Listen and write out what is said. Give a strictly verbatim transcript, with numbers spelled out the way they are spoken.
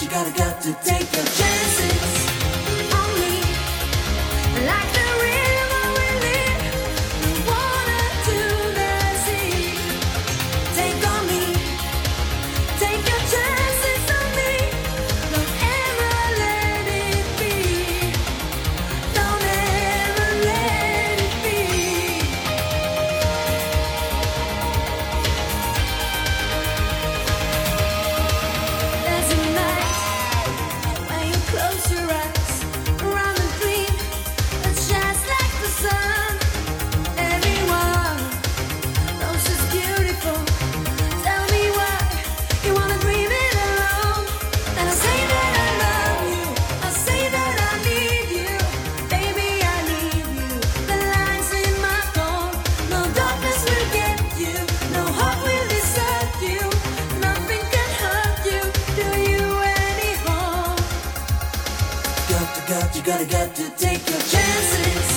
you gotta, got to take your chances on me. Like the river will lead the water to the sea. Take on me, take your chances on me. Don't ever let it be. Don't ever let it be. There's a night when you close your eyes around a dream that shines like the sun. Everyone knows it's beautiful. Tell me why you wanna dream it alone. And I say that I love you, I say that I need you. Baby, I need you. The lines in my phone. No darkness will get you, no heart will desert you. Nothing can hurt you, do you any harm. Got to, got you, gotta, got to take your chances